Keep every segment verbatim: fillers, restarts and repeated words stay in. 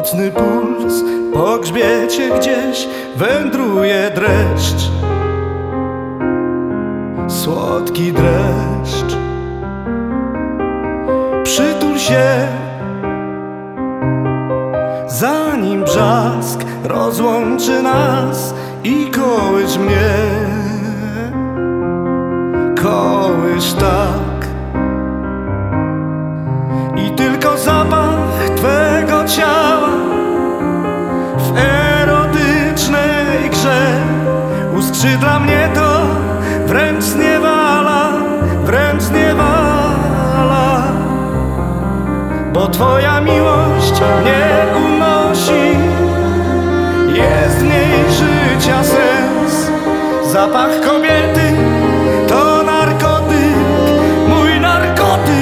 Nocny puls po grzbiecie gdzieś wędruje dreszcz, słodki dreszcz. Przytul się, zanim brzask rozłączy nas, i kołysz mnie, kołysz tak. I tylko zapach twego ciała w erotycznej grze uskrzydla mnie, to wręcz zniewala, wręcz zniewala. Bo twoja miłość mnie unosi, jest w niej życia sens. Zapach kobiety to narkotyk, mój narkotyk.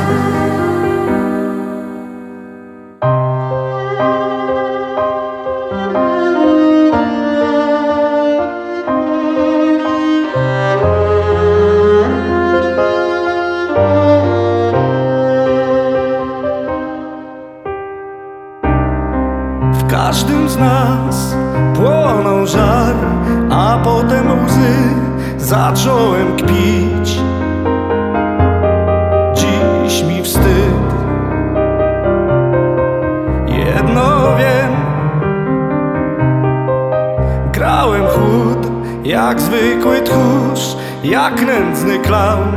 W każdym z nas płonął żar, a potem łzy zacząłem kpić. Dziś mi wstyd, jedno wiem, grałem chłód jak zwykły tchórz, jak nędzny klaun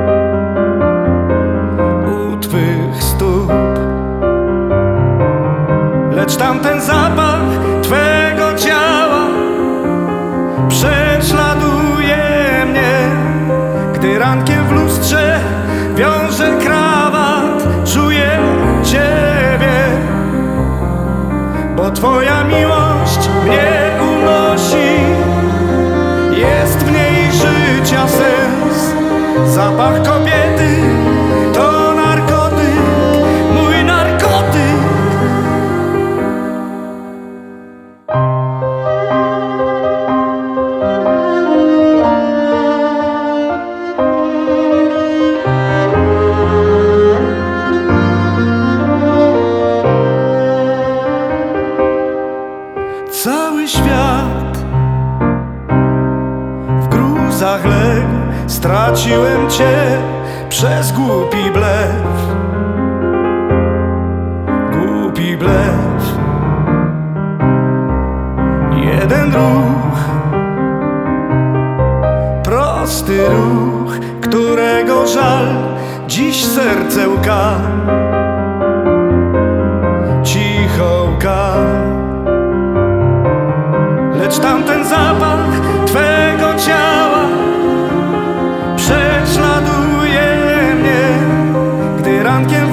u twych stóp. Lecz tamten zapach twego ciała prześladuje mnie, gdy rankiem w lustrze wiążę krawat, czuję ciebie. Bo twoja miłość mnie unosi, jest w niej życia sens. Zapach kobiety to narkotyk, mój narkotyk. Cały świat w gruzach legł, straciłem cię przez głupi blef, głupi blef. Jeden ruch, prosty ruch, którego żal dziś serce łka, cicho łka. Lecz tamten zapach twego ciała prześladuje mnie, gdy rankiem